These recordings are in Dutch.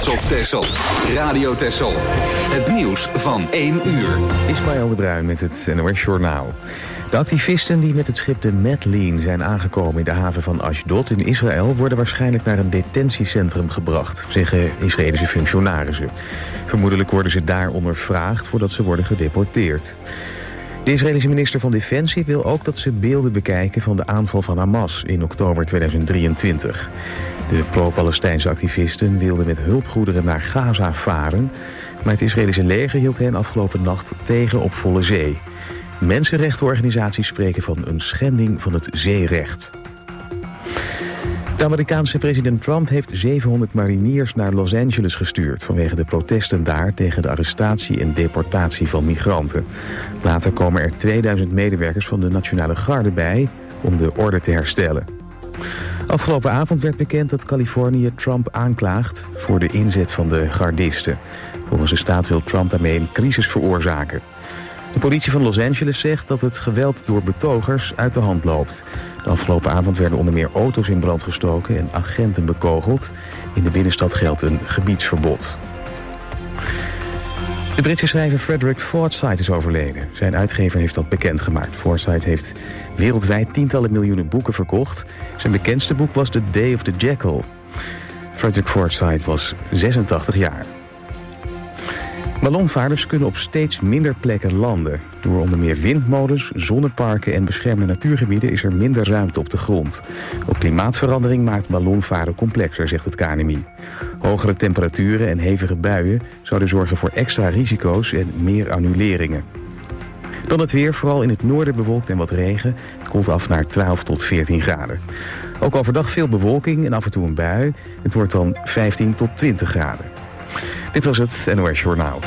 trots op Texel. Radio Texel. Het nieuws van 1 uur. Ismaël de Bruin met het NOS Journaal. De activisten die met het schip de Madeleine zijn aangekomen in de haven van Ashdod in Israël worden waarschijnlijk naar een detentiecentrum gebracht, zeggen Israëlische functionarissen. Vermoedelijk worden ze daar ondervraagd voordat ze worden gedeporteerd. De Israëlische minister van Defensie wil ook dat ze beelden bekijken van de aanval van Hamas in oktober 2023. De pro-Palestijnse activisten wilden met hulpgoederen naar Gaza varen, maar het Israëlische leger hield hen afgelopen nacht tegen op volle zee. Mensenrechtenorganisaties spreken van een schending van het zeerecht. De Amerikaanse president Trump heeft 700 mariniers naar Los Angeles gestuurd vanwege de protesten daar tegen de arrestatie en deportatie van migranten. Later komen er 2000 medewerkers van de Nationale Garde bij om de orde te herstellen. Afgelopen avond werd bekend dat Californië Trump aanklaagt voor de inzet van de gardisten. Volgens de staat wil Trump daarmee een crisis veroorzaken. De politie van Los Angeles zegt dat het geweld door betogers uit de hand loopt. De afgelopen avond werden onder meer auto's in brand gestoken en agenten bekogeld. In de binnenstad geldt een gebiedsverbod. De Britse schrijver Frederick Forsyth is overleden. Zijn uitgever heeft dat bekendgemaakt. Forsyth heeft wereldwijd tientallen miljoenen boeken verkocht. Zijn bekendste boek was The Day of the Jackal. Frederick Forsyth was 86 jaar. Ballonvaarders kunnen op steeds minder plekken landen. Door onder meer windmolens, zonneparken en beschermde natuurgebieden is er minder ruimte op de grond. Ook klimaatverandering maakt ballonvaren complexer, zegt het KNMI. Hogere temperaturen en hevige buien zouden zorgen voor extra risico's en meer annuleringen. Dan het weer, vooral in het noorden bewolkt en wat regen. Het koelt af naar 12 tot 14 graden. Ook overdag veel bewolking en af en toe een bui. Het wordt dan 15 tot 20 graden. Dit was het NOS Journaal.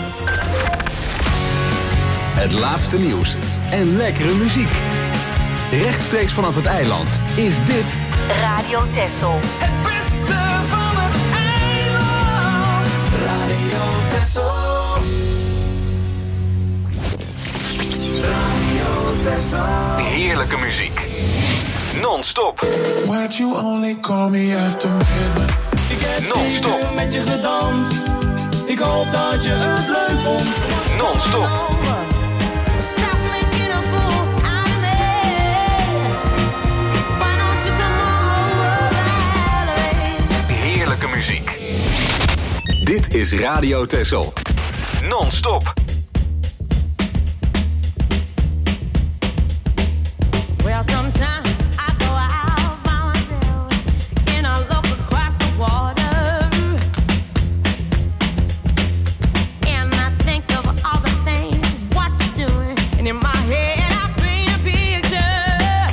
Het laatste nieuws en lekkere muziek. Rechtstreeks vanaf het eiland is dit Radio Texel. Het beste van het eiland. Radio Texel. Radio Texel. heerlijke muziek. Non-stop. Why'd you only call me after midnight? Ik heb Non-stop. stiekem met je gedanst. Ik hoop dat je het leuk vond. Non-stop. Heerlijke muziek. Dit is Radio Texel. Non-stop. Well, sometimes I go out by myself and I look across the water and I think of all the things what you're doing, and in my head I paint a picture.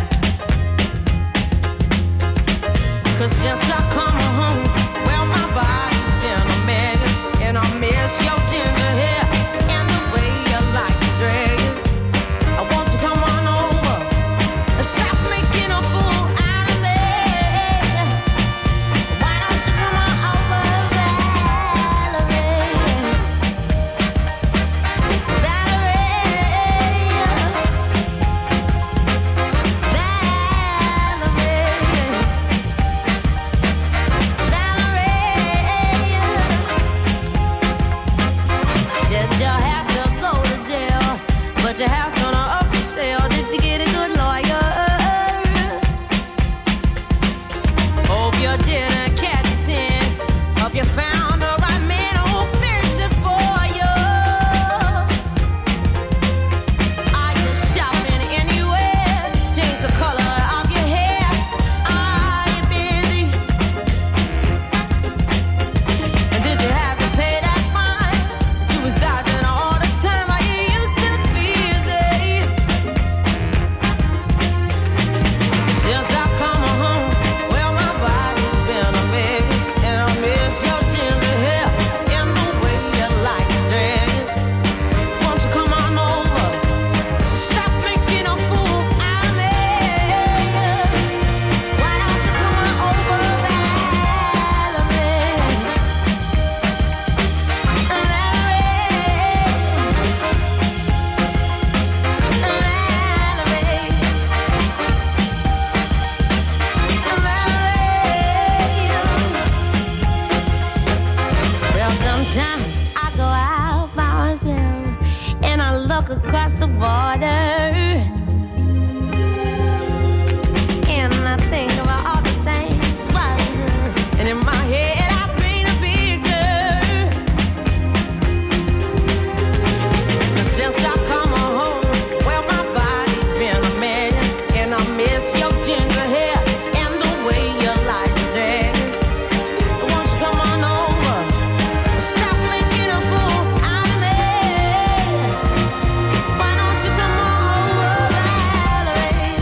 'Cause since I come home, well, my body's been a mess, and I miss your ginger hair and the way you like to dress. I want you to come on over. Stop making a fool out of me. Why don't you come on over, Valerie? Valerie. Sometimes I go out by myself and I look across the water and I think about all the things what I do. And in my head I paint a picture. And since I come home, well my body's been a mess and I miss your ginger hair and the way you like to dress. Won't you come on over? Stop making a fool out of me. Why don't you come on over, Valerie?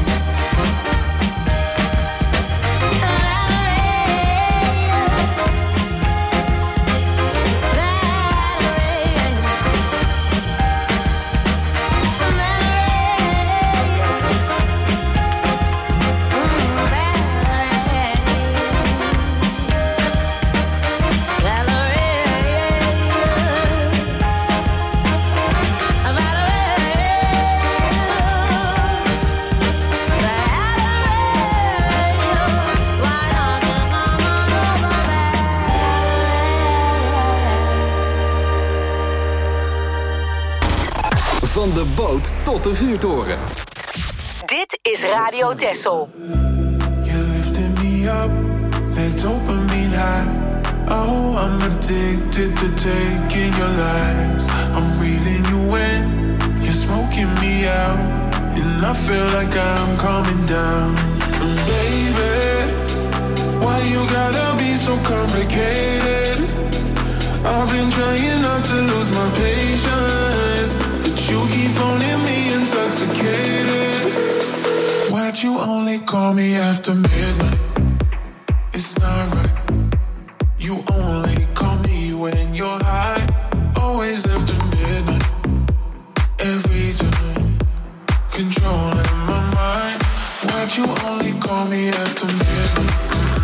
Van de boot tot de vuurtoren. Dit is Radio Texel. You lifted me up, that dopamine high. Oh, I'm addicted to taking your lies. I'm breathing you in, you're smoking me out, and I feel like I'm coming down. And baby, why you gotta be so complicated? I've been trying not to lose my patience, but you keep phoning me intoxicated. Why'd you only call me after midnight? It's not right. You only call me when you're high. Always after midnight. Every time. Controlling my mind. Why'd you only call me after midnight?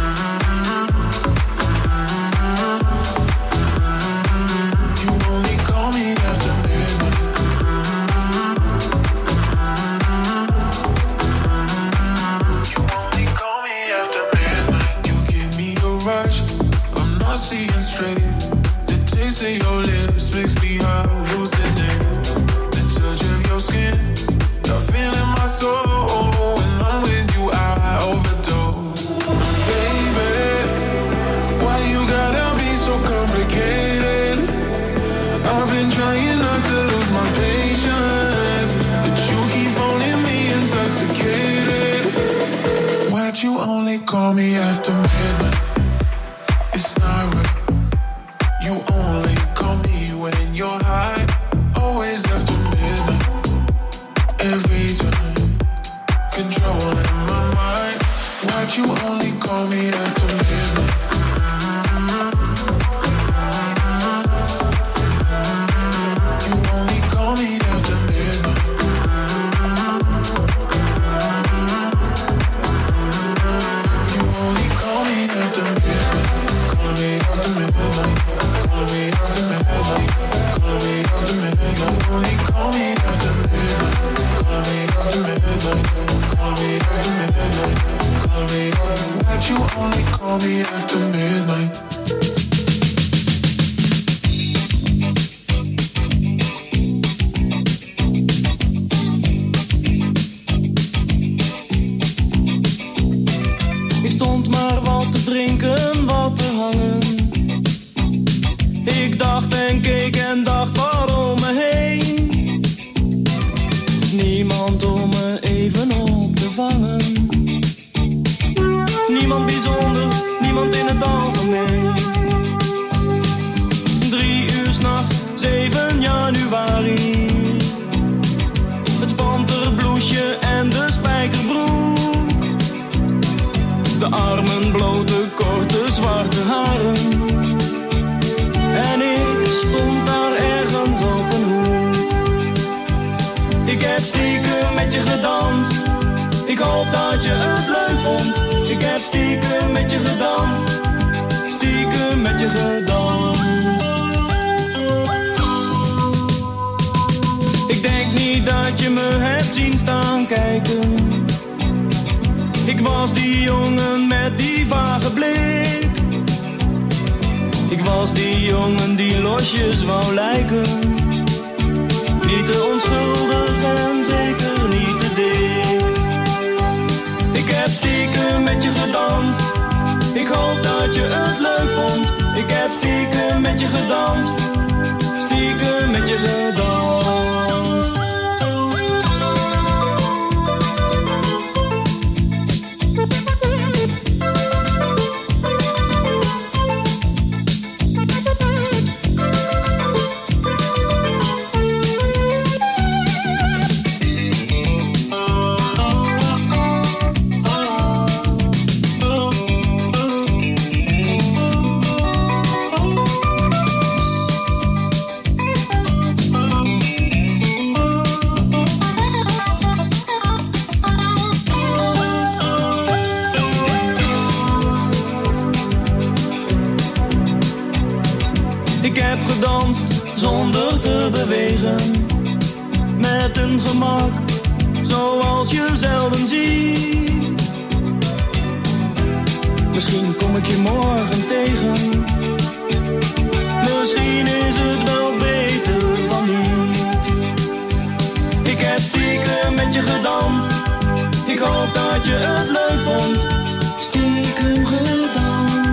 You only call me after midnight. You only call me after midnight. You give me a rush, I'm not seeing straight. The taste of your lips makes me hallucinate. The touch of your skin, the feeling my soul. When I'm with you, I overdose. Baby, why you gotta be so complicated? I've been trying not to lose my patience, but you keep phoning me intoxicated. Why'd you only call me after midnight? It's not right. You only call me when you're high. Always after midnight. Every time. Controlling my mind. Why'd you only call me after midnight? You only call me after midnight. You only call me after midnight. Calling me after midnight. Calling me after midnight. Calling me after midnight. You only call me after midnight. Calling me after midnight. Calling me after midnight. Calling me after. Why'd you only call me after midnight? Ik stond maar wat te drinken, wat te hangen. Ik dacht en keek en dacht waarom me heen. Niemand om me even op te vangen. Niemand bijzonder, niemand in het algemeen. 3 uur 's nachts, 7 januari. Het panterbloesje en de spijkerbroek. De armen blote, korte, zwarte haren. En ik stond daar ergens op een hoek. Ik heb stiekem met je gedanst. Ik hoop dat je het leuk vond. Ik heb stiekem met je gedanst. Stiekem met je gedanst. Ik denk niet dat je me hebt zien staan kijken. Ik was die jongen met die vage blik. Ik was die jongen die bosjes wou lijken. Niet te onschuldig en zeker niet te dik. Ik heb stiekem met je gedanst. Ik hoop dat je het leuk vond. Ik heb stiekem met je gedanst. Stiekem met je gedanst. Ik heb gedanst zonder te bewegen, met een gemak zoals je zelden ziet. Misschien kom ik je morgen tegen, misschien is het wel beter van niet. Ik heb stiekem met je gedanst, ik hoop dat je het leuk vond. Stiekem gedanst.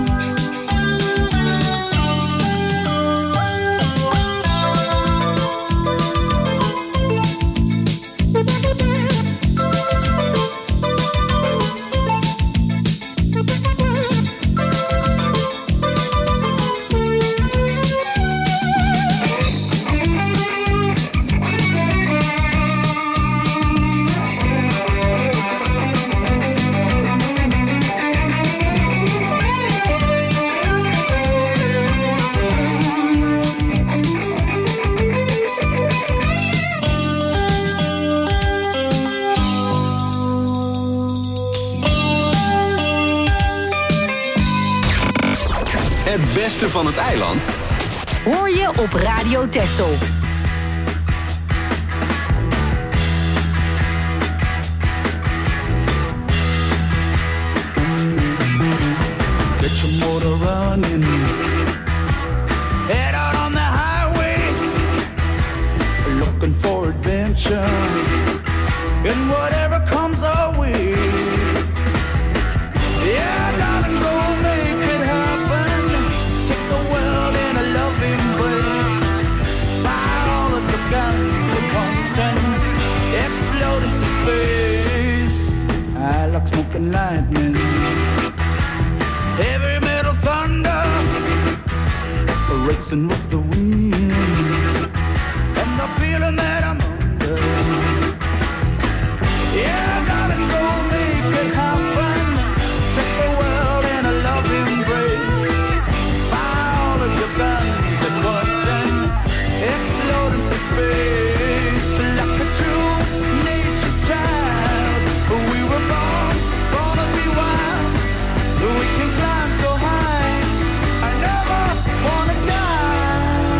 Het beste van het eiland hoor je op Radio Texel. Get your motor running, head out on the highway, looking for adventure, and whatever comes our way. Yeah, darling, go make it happen. Take the world in a loving embrace. Fire all of the guns at once and explode into space. I like smoking lightning, heavy metal thunder, racing with the wind, and the feeling that I'm under. Yeah, darling, go make it happen. Take the world in a loving embrace. Fire all of your guns at once and explode into space. Like a true nature's child, we were born to be wild. We can climb so high, I never wanna die.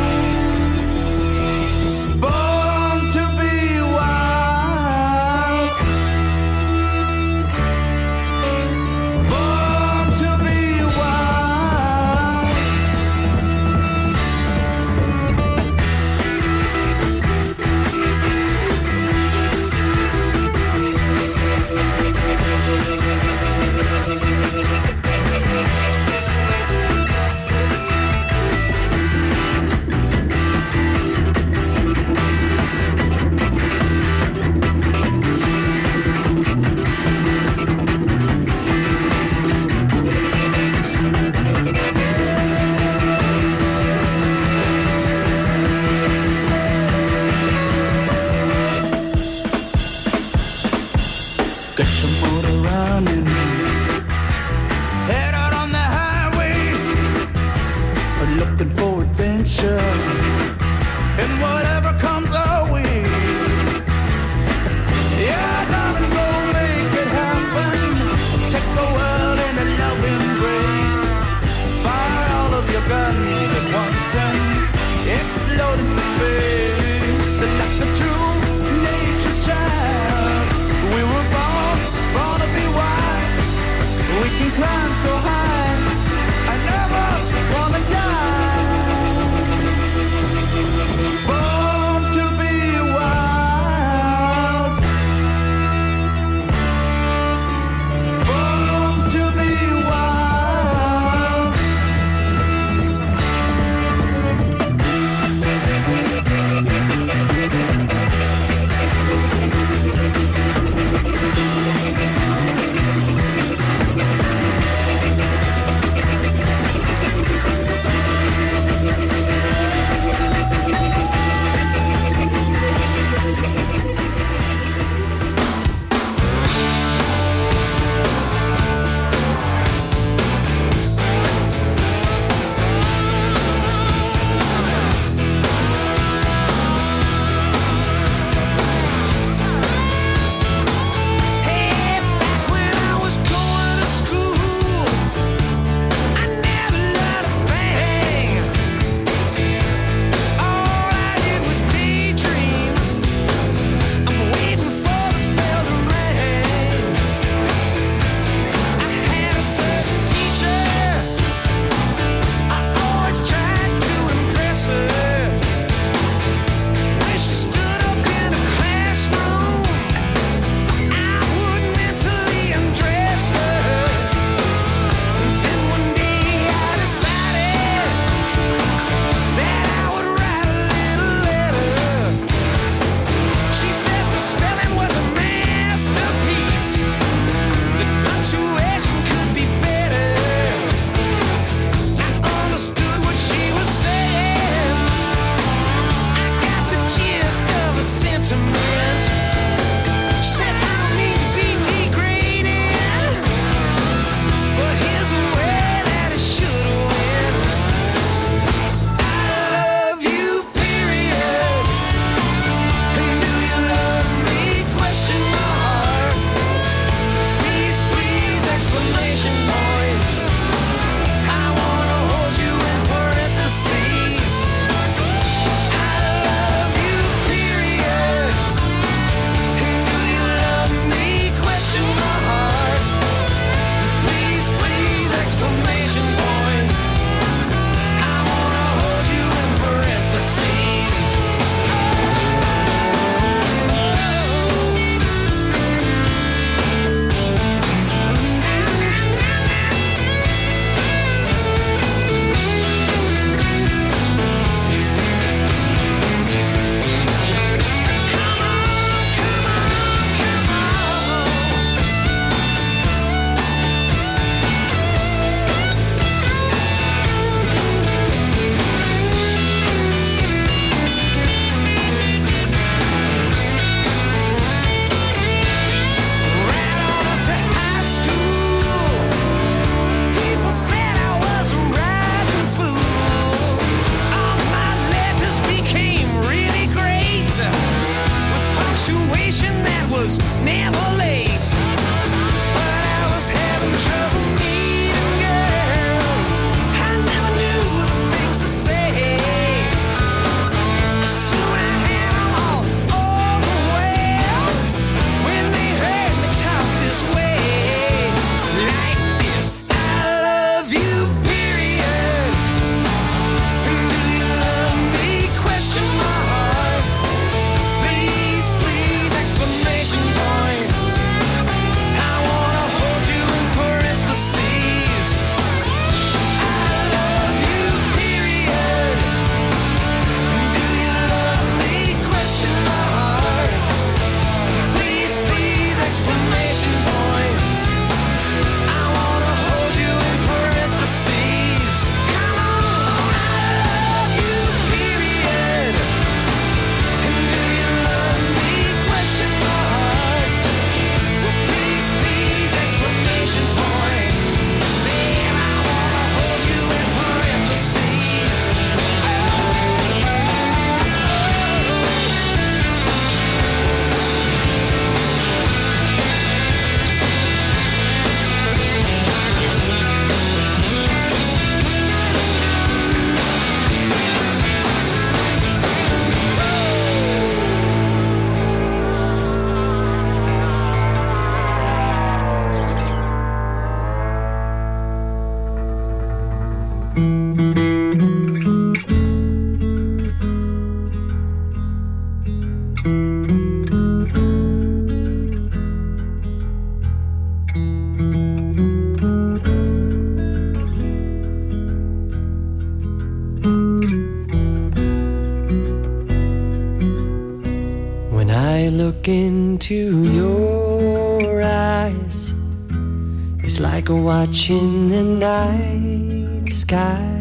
Into your eyes, it's like watching the night sky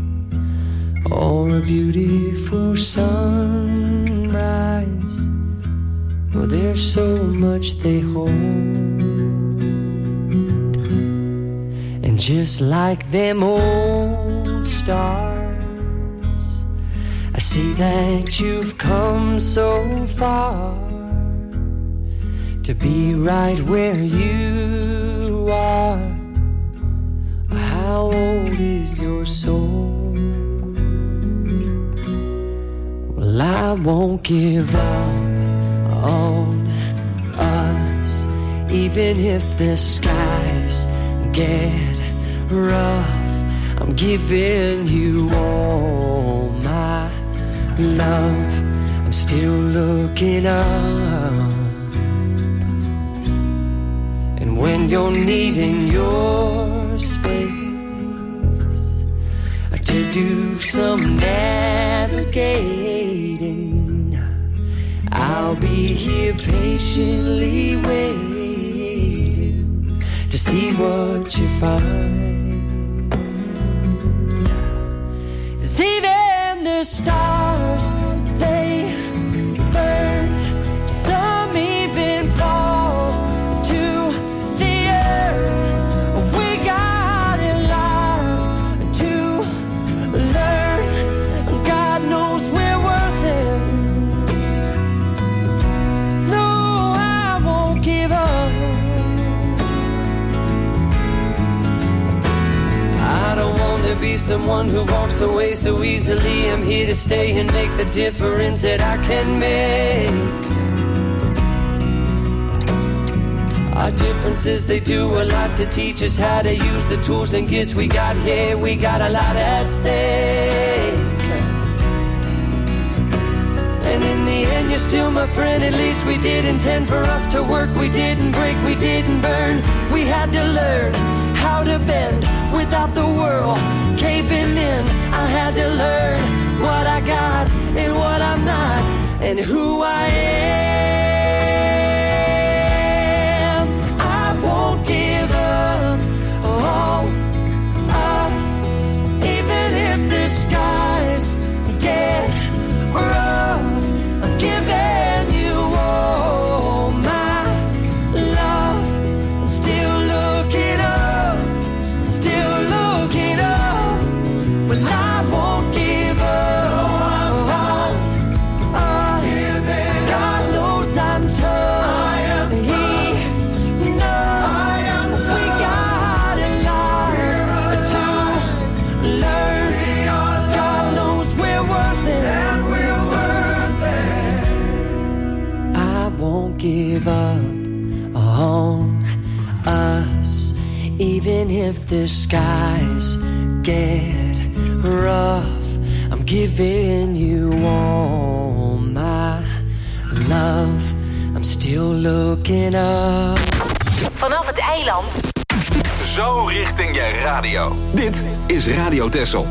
or a beautiful sunrise. Well, there's so much they hold, and just like them old stars, I see that you've come so far to be right where you are. How old is your soul? Well, I won't give up on us, even if the skies get rough. I'm giving you all my love. I'm still looking up. When you're needing your space to do some navigating, I'll be here patiently waiting to see what you find. 'Cause even the stars, they burn, some even fall to the earth. We got a lot to learn. God knows we're worth it. No, I won't give up. I don't want to be someone who walks away so easily. I'm here to stay and make the difference that I can make. Our differences, they do a lot to teach us how to use the tools and gifts we got here. We got a lot at stake. And in the end, you're still my friend. At least we did intend for us to work. We didn't break, we didn't burn. We had to learn how to bend without the world caving in. I had to learn what I got and what I'm not, and who I am. I won't give up on us, even if the skies get rough. I'm giving you all my love. I'm still looking up, still looking up. Well, I won't give up on us. God knows I'm tough. He knows we got a lot to learn. God knows we're worth it. I won't give up on us, even if the skies get rough. I'm giving you all my love. I'm still looking up. Vanaf het eiland. Zo richting je radio. Dit is Radio Texel.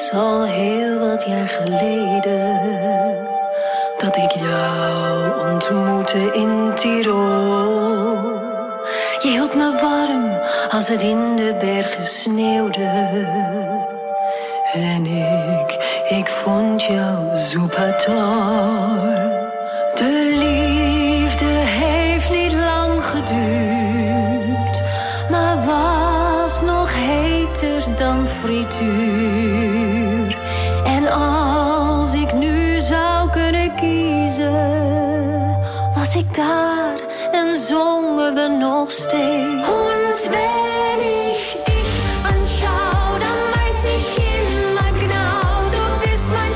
is al heel wat jaar geleden dat ik jou ontmoette in Tirol. Je hield me warm als het in de bergen sneeuwde. En ik vond jou super. De liefde heeft niet lang geduurd, maar was nog heter dan frituur. En als ik nu zou kunnen kiezen, was ik daar en zongen we nog steeds. Und wenn ich dich anschaue, dann weiß ich immer genau, du bist mein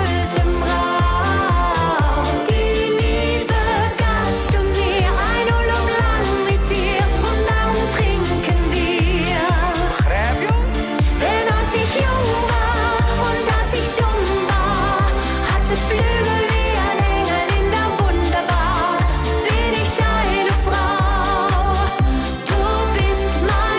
Schuldenbrau. Die Liebe gabst du mir, ein Urlaub lang mit dir, und darum trinken wir. Begrijp je? Denn als ich jung war und als ich dumm war, hatte Flügel wie ein Engel in der Wunderbar. Bin ich deine Frau, du bist mein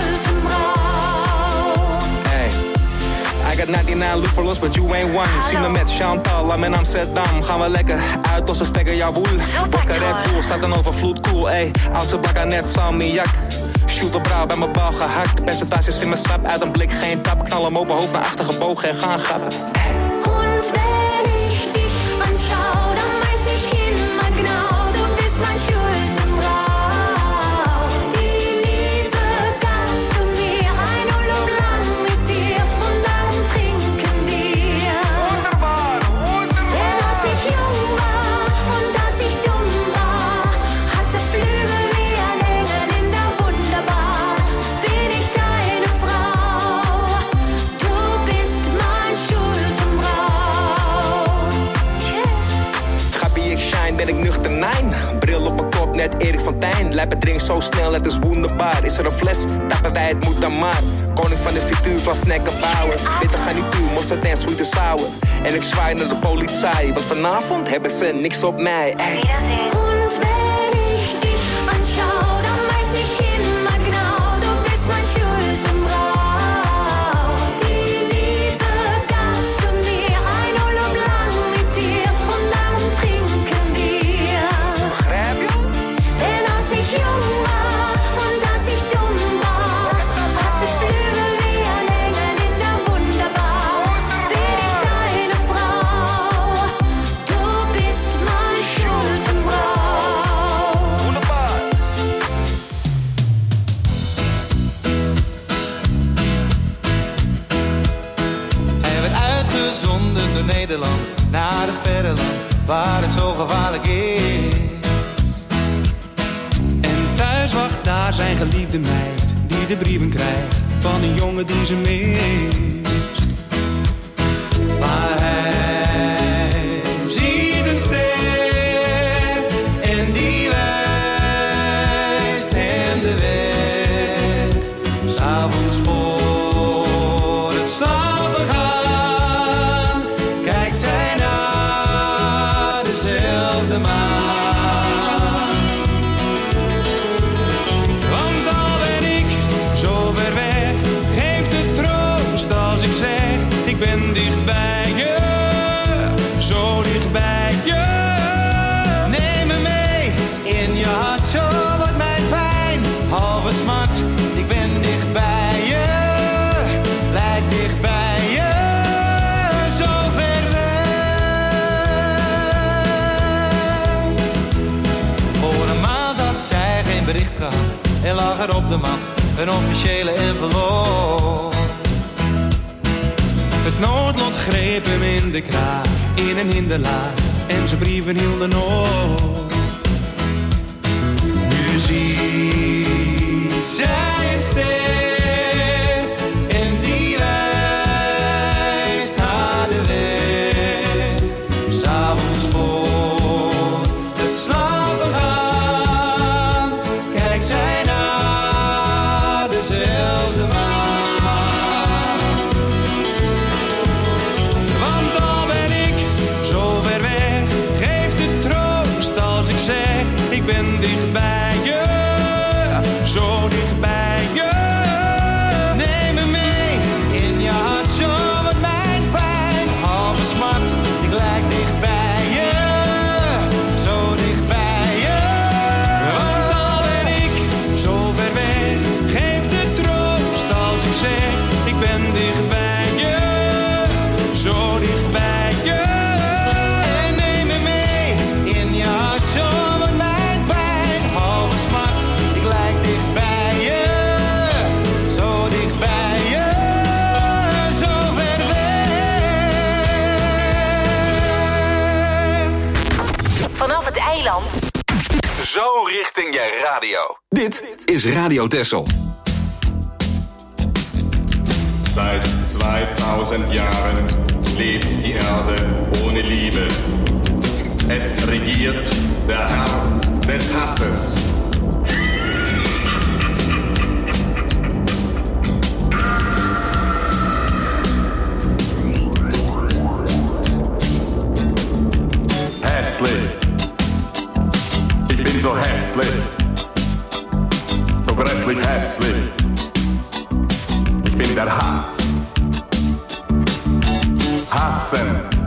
Schuldenbrau. Hey, I got 99 look for lost, but you ain't one. Zie me met Chantal, I'm in Amsterdam. Gaan we lekker uit als een stekker, jawoel. Wakker Red Bull, staat een overvloed, cool, ey. Oudste blakker net salmiak. Shoot op brouw bij mijn bal gehakt. Percentages in mijn sap, uit een blik geen tap. Knal hem open, hoofd naar achter gebogen en gaan grappen. Und wenn ich dich anschaue, dann weiß ich immer genau, du bist mein Schuldenbrau. Die Liebe gabst du mir, ein Urlaub lang mit dir, und darum trinken wir. Denn als ich jung war und als ich dumm war, hatte Flügel wie ein Engel in der Wunderbar. Bin ich deine Frau, du bist mein Schuldenbrau. Gappie, ik shine, ben ik nuchter, nein. Bril op mijn kop, net Erik van Tijn. Lijp het drink zo snel, het is wonderbaar. Is er een fles, tappen wij, het moet dan maar. Koning van de frituur, van snacken bouwen. Bitter garnituur, mosterd en sweet en sour. En ik zwaai naar de politie, want vanavond hebben ze niks op mij. Ey. Und wenn ich dich anschaue, dann weiß ich immer genau, du bist mein Schuldenbrau. Die Liebe gabst du mir, ein Urlaub lang mit dir, und darum trinken wir. Begrijp je? Denn als ich jung war und als ich dumm war, hatte Flügel wie ein Engel in der Wunderbar. Bin ich deine Frau, du bist mein Schuldenbrau. Wonderbaar. Hij werd uitgezonden door Nederland naar het verre land waar het zo gevaarlijk is. En thuis wacht daar zijn geliefde meid die de brieven krijgt van een jongen die ze mist. Maar hij ziet een ster en die wijst hem de weg. 'S Avonds voor het slapen gaan kijkt zij naar dezelfde maan. Want al ben ik zo ver weg, geeft het troost als ik zeg: ik ben dicht bij je, zo dicht bij je. Neem me mee in je hart, zo wordt mijn pijn halve smart. Ik ben dicht bij je, blijf dicht bij je, zo ver weg. Voor een maand had zij geen bericht gehad en lag er op de mat een officiële envelop. Het noodlot greep hem in de kraag, in een hinderlaag, en zijn brieven hielden op. Nu ziet zij een ster en die wijst haar de weg. 'S Avonds voor het slapen gaan kijkt zij naar dezelfde maan. Want al ben ik zo ver weg, geeft het troost als ik zeg: ik ben dicht bij je, zo dicht bij je. richting je radio. Dit is Radio Texel. Seit 2000 Jahren lebt die Erde ohne Liebe. Es regiert der Herr des Hasses. Hässlich. Ich bin so hässlich. So grässlich hässlich. Ich bin der Hass. Hassen.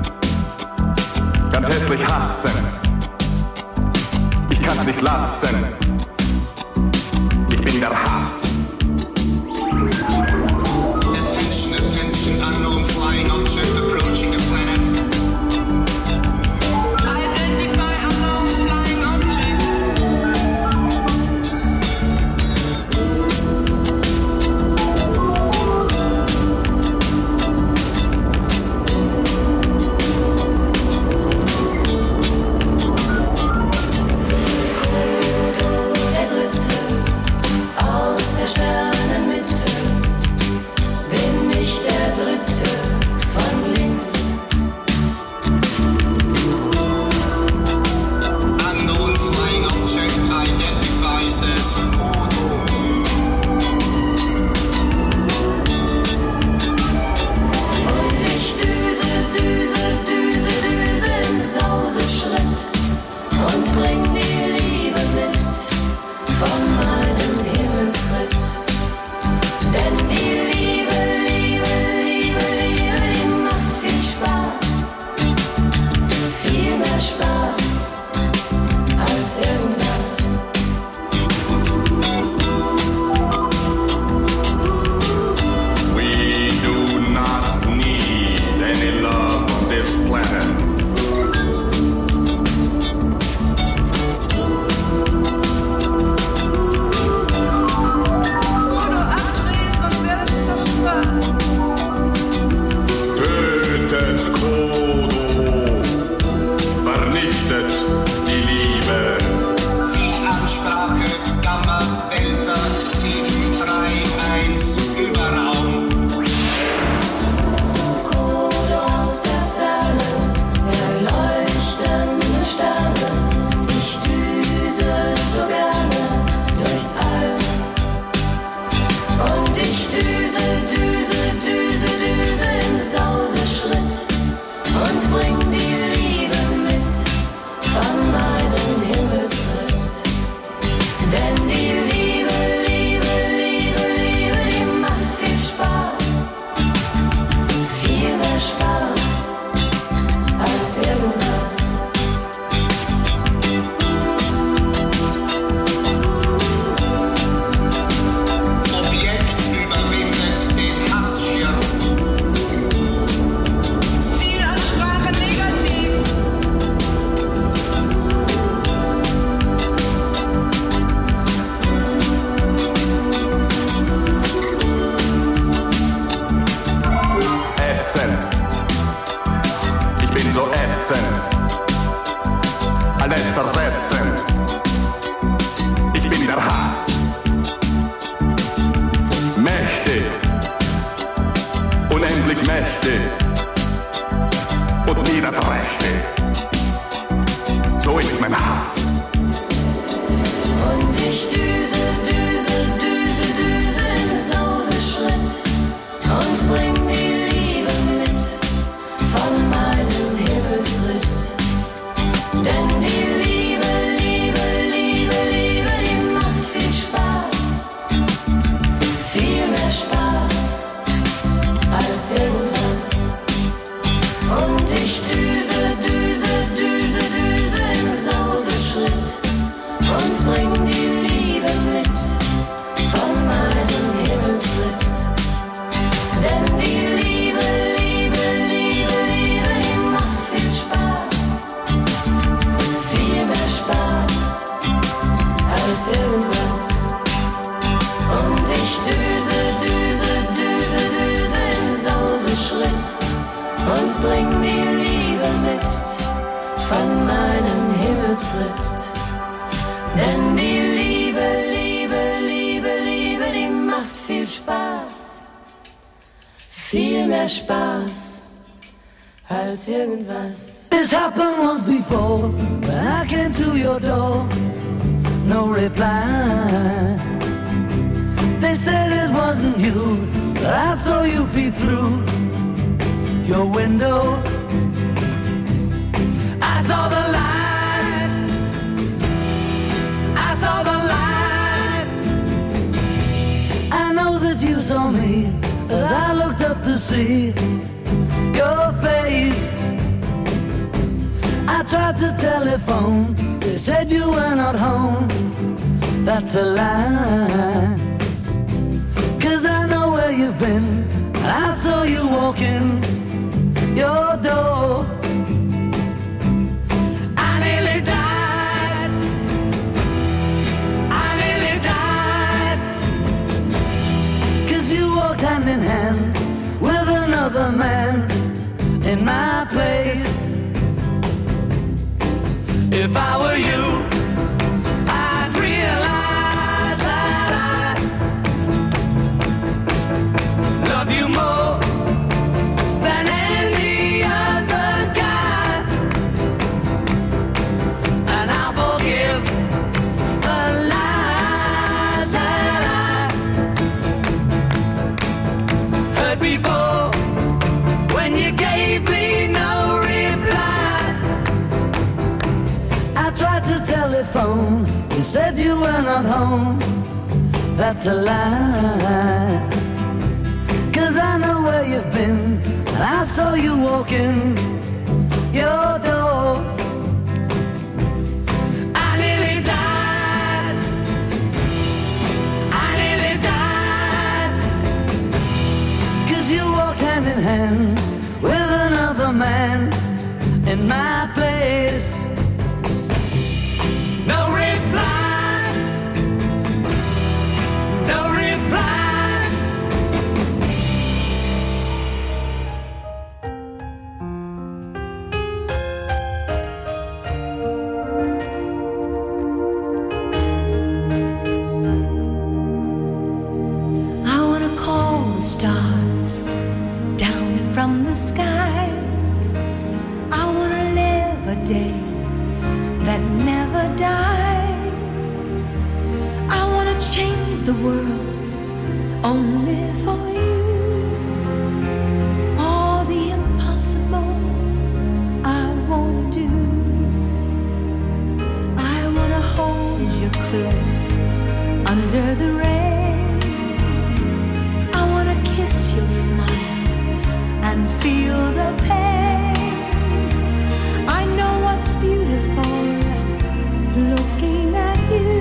Ganz hässlich hassen. Ich kann's nicht lassen. Ich bin der Hass. Attention, attention, unknown flying object approaching the planet. Identify unknown flying object. Denn die Liebe, Liebe, Liebe, Liebe, die macht viel Spaß. Viel mehr Spaß als irgendwas. This happened once before when I came to your door. No reply. They said it wasn't you, but I saw you peep through your window. I saw the light. I saw the light. I know that you saw me as I looked up to see your face. I tried to telephone, they said you were not home. That's a lie. 'Cause I know where you've been. I saw you walking your door. I nearly died. I nearly died. 'Cause you walked hand in hand with another man in my place. If I were you, I'd realize that I love you more than any other guy. And I'll forgive the lies that I heard before when you gave me no reply. I tried to telephone, you said you were not home. That's a lie. 'Cause I know where you've been, and I saw you walking your door. I nearly died. I nearly died. 'Cause you walked hand in hand with another man in my place. No reply. No reply. I wanna call the stars down from the sky. I wanna live a day that never dies. I wanna change the world only for you. All the impossible I wanna do. I wanna hold you close under the rain. I wanna kiss your smile and feel the pain. I know what's beautiful looking at you.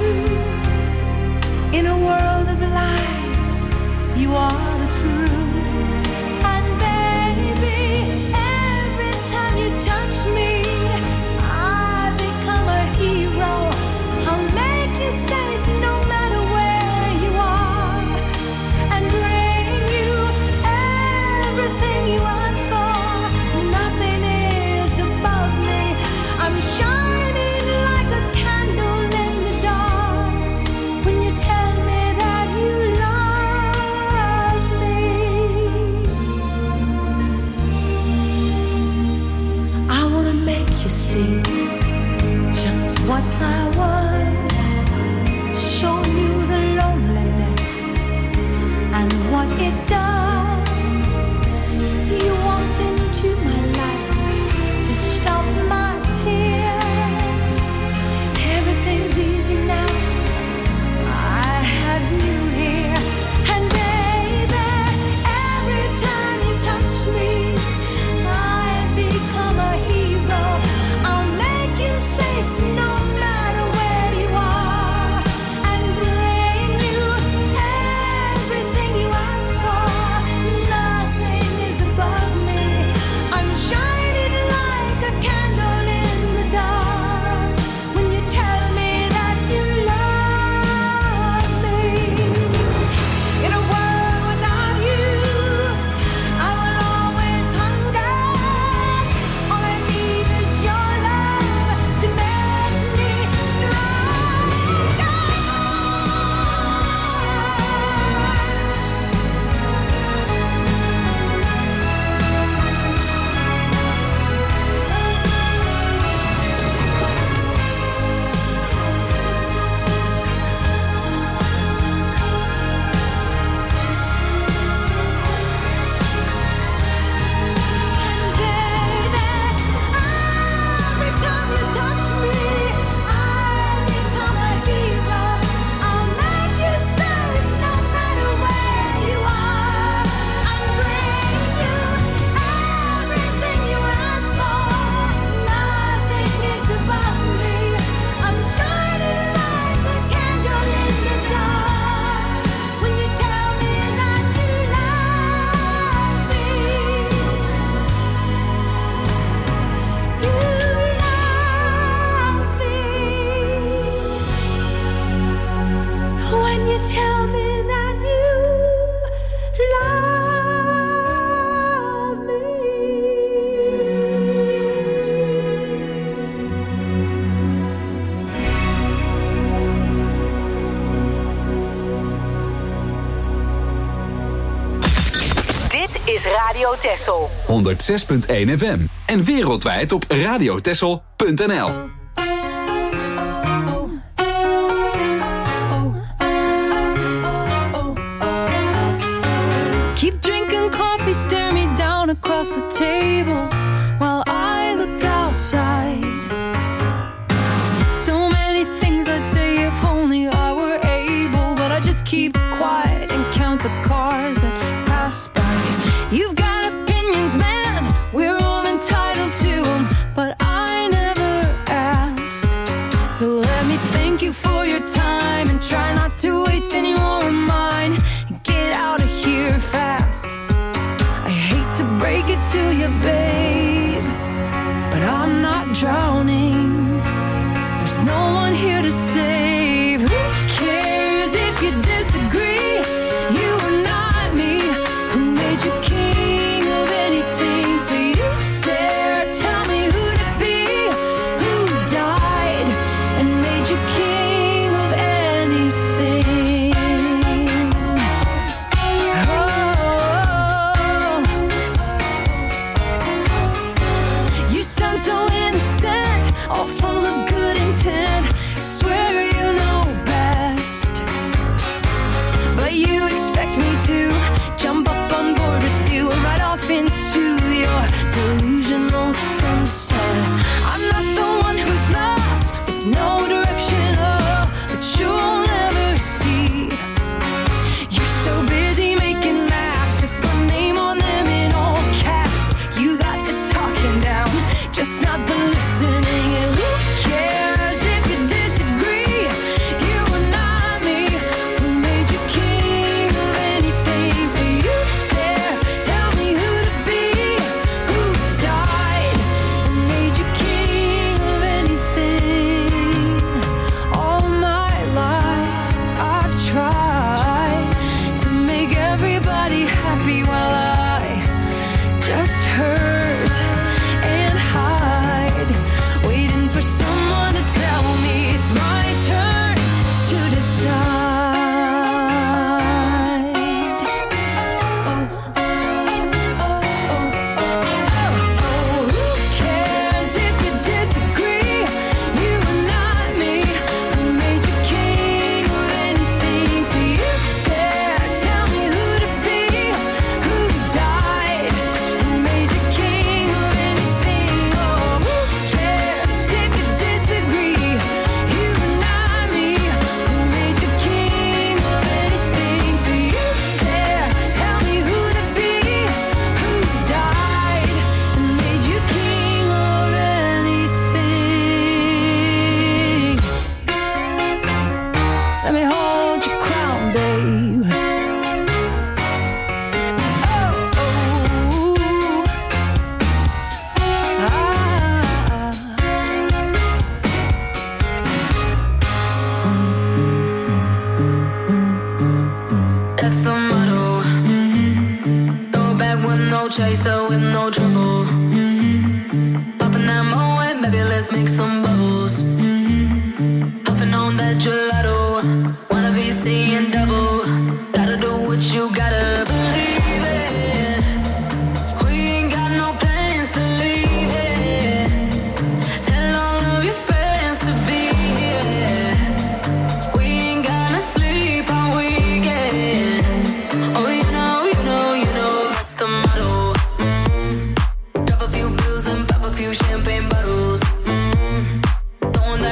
In a world of lies, you are the truth. And baby, every time you touch me, I become a hero. I'll make you safe no matter where you are, and bring you everything you ask for. Nothing is above me. I'm shining like a candle in the dark when you tell me that you love me. I wanna make you see just what I was, show you the loneliness and what it does. You walked into my life to stop my tears. Everything's easy now, I have you here. And baby, every time you touch me, I become a hero. I'll make you safe no matter is Radio Texel. 106.1 FM. En wereldwijd op radiotexel.nl. Keep drinking coffee, stare me down across the table while I look outside. So many things I'd say if only I were able, but I just keep quiet and count the cars that pass by. You've got opinions, man, we're all entitled to them, but I never asked. So let me thank you for your time and try not to waste any more of mine. Get out of here fast. I hate to break it to you, babe, but I'm not drowning. There's no one here to save. Who cares if you disagree? You are not me. Who made you king of anything? So you dare tell me who to be? Who died and made you king of anything? Oh, you sound so innocent, all full of good intent. Swear you know best, but you expect me to jump up on board with you and ride off into your delusional sunset. I'm not the one who's lost with no direction, oh, but you'll never see. You're so busy making maps with my name on them in all caps. You got the talking down, just not the listening. And who cares if you disagree? You are not me. Who made you king of anything? So you dare tell me who to be? Who died and made you king of anything? All my life I've tried to make everybody happy while I just hurt and hide, waiting for someone to tell me it's my turn to decide. Who cares if you disagree? You are not me. Who made you king of anything? So you dare tell me who to be? Who died and made you king of anything? Oh, who cares if you disagree? You are not me. Who made you king of anything? So you dare tell me who to be? Who died and made you king of anything? Let me hold your crown, babe. That's the motto. Throw it back with no chaser, with no trouble. Popping that Moet, baby, let's make some bubbles. Puffing on that gelato. Wanna be seeing double. Gotta do what you gotta believe it. We ain't got no plans to leave it. Tell all of your friends to be here. We ain't gonna sleep all weekend. Oh, you know, that's the motto. Drop a few pills and pop a few champagne bottles. Throwing that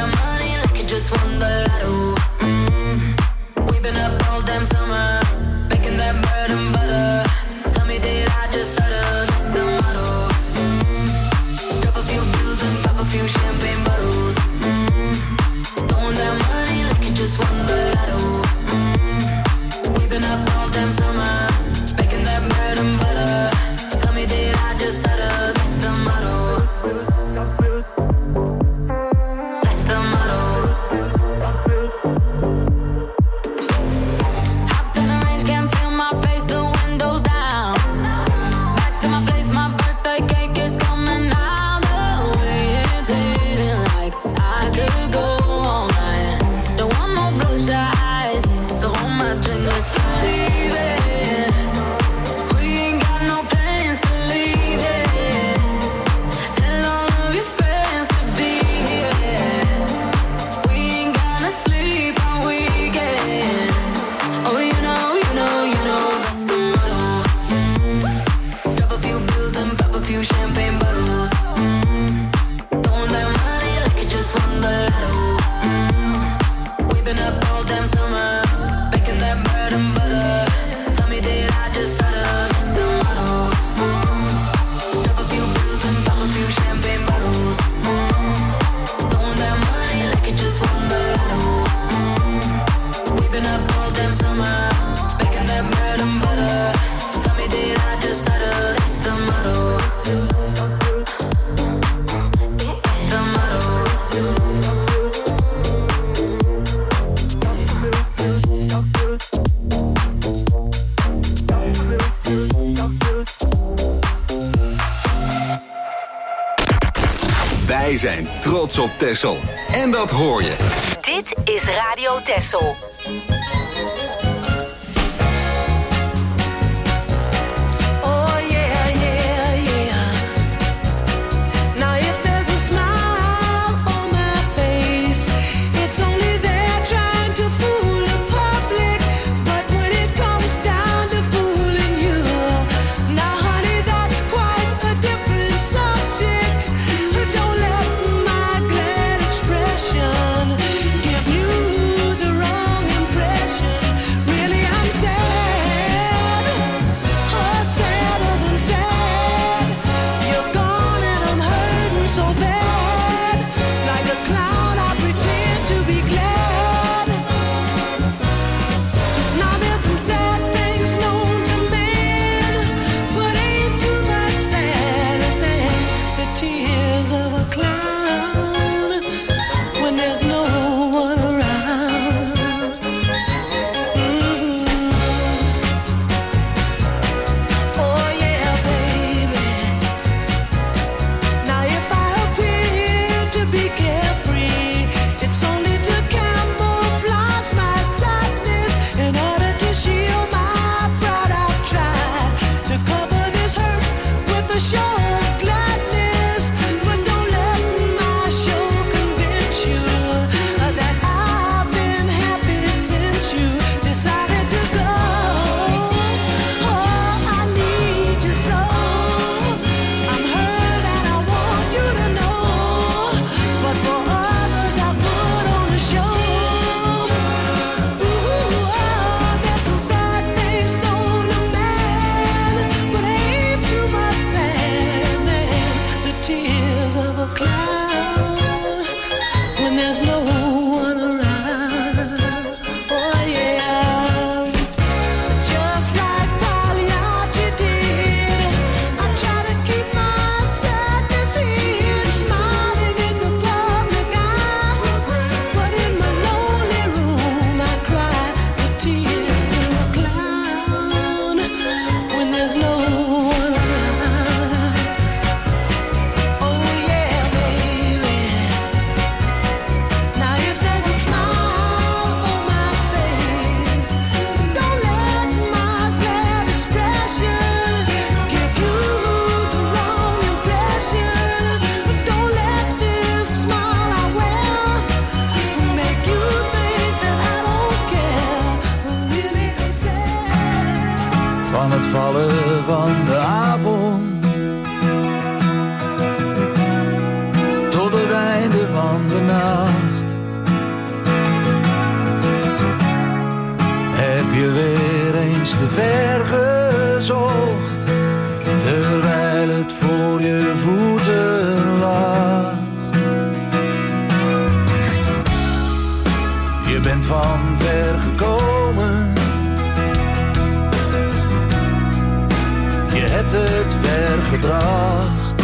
Wij zijn trots op Texel. En dat hoor je. Dit is Radio Texel. Oh yeah, yeah, yeah. Now if there's a smile on my face, it's only there trying to fool the public. But when it comes down to fooling you, now honey, that's quite a different subject. Don't let my glad expression give you the wrong impression. Really, I'm sad, oh, sadder than sad. You're gone and I'm hurting so bad. Like a clown, I pretend to be glad. Now there's some sad things known to men, but ain't too much sadder than the tears of a clown when there's no one around. Oh yeah, baby. Now if I appear to be carefree, it's only to camouflage my sadness. In order to shield my pride, I've tried to cover this hurt with a show of gladness. But don't let my show convince you that I've been happy since you decided to go. Oh, I need you so. I'm hurt and I want you to know. But for others I put on a show. Ooh, oh, there's some sad things known to man, but ain't too much sad than the tears of a clown when there's no one around. Oh yeah, just like Pagliacci did, I try to keep my sadness hid, smiling in the public eye. But in my lonely room I cry the tears of a clown when there's no one around. Oh yeah, baby. Now if there's a smile on my face, don't let my glad expression give you the wrong impression. Don't let this smile I wear make you think that I don't care. Really, I'm sad. Van het vallen van de avond tot het einde van de nacht heb je weer eens te ver gezocht, terwijl het voor je voeten lag. Je bent van ver gekomen, je hebt het ver gebracht.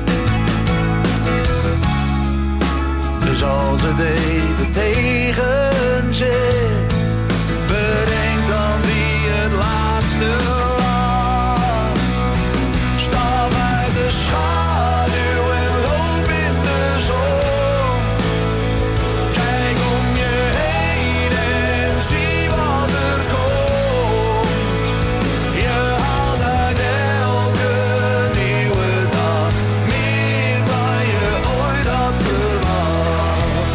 Dus als het even tegen zit, bedenk dan wie het laatste lacht. Stap uit de schaduw en loop in de zon. Kijk om je heen en zie wat er komt. Je haalt uit elke nieuwe dag meer dan je ooit had verwacht.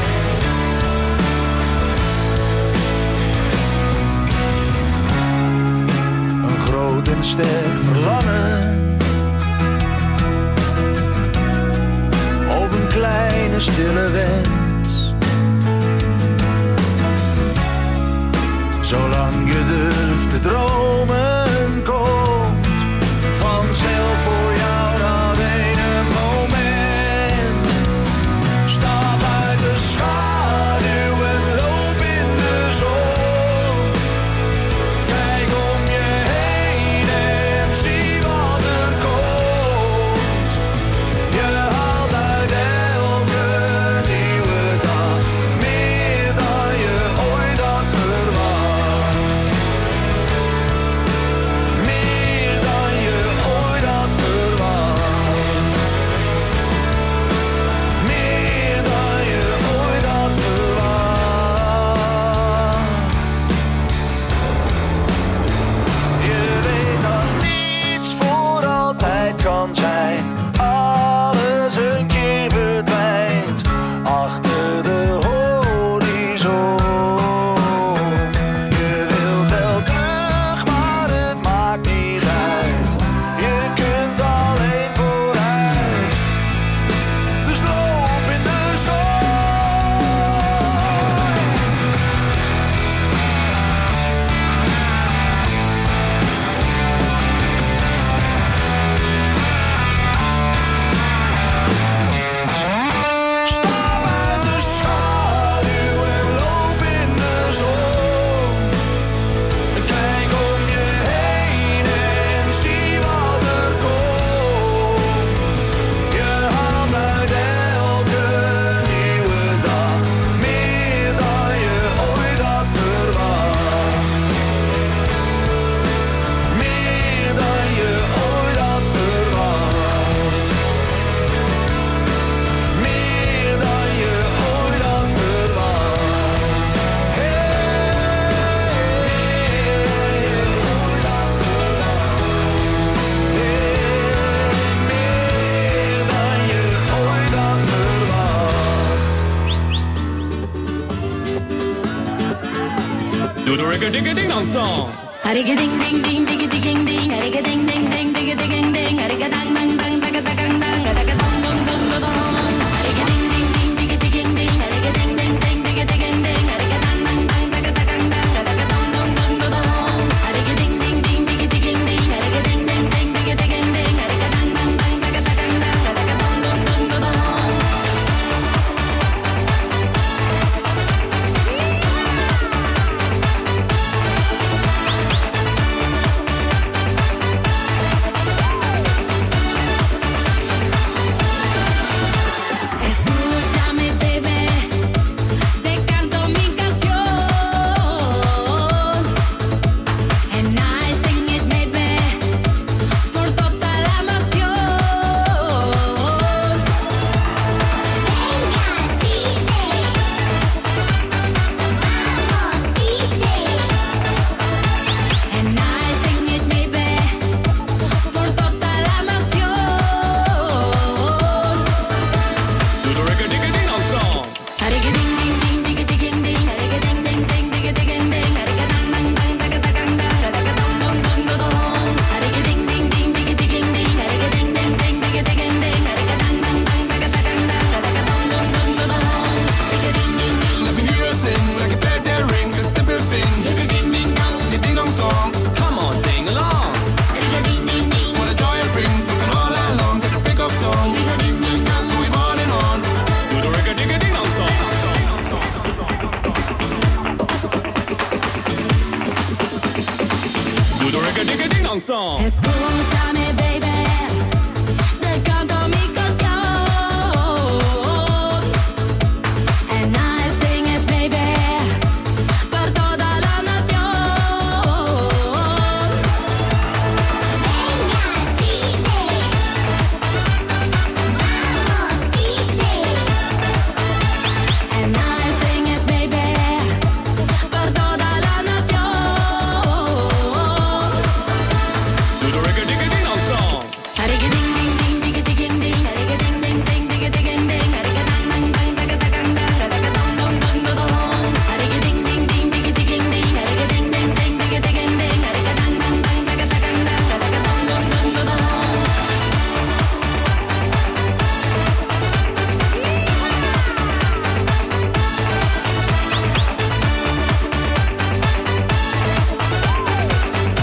Een groot en sterk verlangen, of een kleine stille wens. Zolang je durft te dromen, komt vanzelf voor jou dat ene moment. Stap uit de schaduw en loop in de zon. Kijk om je heen en zie wat er komt. Je haalt uit elke nieuwe dag meer dan je ooit had verwacht. kan zijn. Alles een keer verdwijnt achter de horizon. Je wilt wel terug, maar het maakt niet uit. Je kunt alleen vooruit. Dus loop in de zon. Do the rigga-digga-ding-dong song. Harigga-ding-ding-ding, digga-ding-ding, harigga-ding-ding-ding, digga-ding-ding, harigga-dang-dang-dang, dagga-dang-dang, dagga-dong-dong-dong-dong. Harigga-ding-ding-ding, digga-ding-ding, harigga-ding-ding-ding, digga-ding-ding, harigga-dang-dang-dang, dagga-dang-dang, dagga-dong-dong-dong-dong. Harigga-ding-ding-ding, digga-ding-ding, harigga-ding-ding-ding, digga-ding-ding, harigga-dang-dang-dang, dagga-dang-dang, dagga-dong-dong-dong-dong. Escúchame, baby, te canto mi canción. And I sing it, baby, por toda la nación. Venga, DJ, vamos, DJ. And I sing it, baby, por toda la nación. Do the rigga-digga-ding-dong song. Harigga-ding-ding-ding, digga-ding-ding, harigga-ding-ding-ding, digga-ding-ding, harigga-dang-dang-dang, dagga-dang-dang, dagga-dong-dong-dong-dong. Harigga-ding-ding-ding, digga-ding-ding, harigga-ding-ding-ding, digga-ding-ding, harigga-dang-dang-dang, dagga-dang-dang, dagga-dong-dong-dong-dong. Digga-ding-ding-ding, Let me hear you sing like a bell that ring, a simple thing. digga-ding-ding-dong, The ding dong song, Come on, sing along. digga-ding-ding-ding, what a joy it brings. Talking all along to the pick up song. digga-ding-ding-dong. Going on and on. Do the rigga-digga-ding-dong song. Do the rigga-digga-ding-dong song. Escúchame, baby, te canto mi canción. And I sing it, baby, por toda la nación. Venga, DJ, vamos, DJ. And I sing it, baby, por toda la nación. Do the rigga-digga-ding-dong song. Harigga-ding-ding-ding, digga-ding-ding, harigga-ding-ding-ding, digga-ding-ding, harigga-dang-dang-dang, dagga-dang-dang, dagga-dong-dong-dong-dong. Harigga-ding-ding-ding, digga-ding-ding, harigga-ding-ding-ding, digga-ding-ding, harigga-dang-dang-dang, dagga-dang-dang, dagga-dong-dong-dong-dong.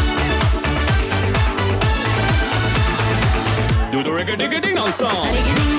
Do the rigga-digga-ding-dong song. Harigga-ding-ding-ding,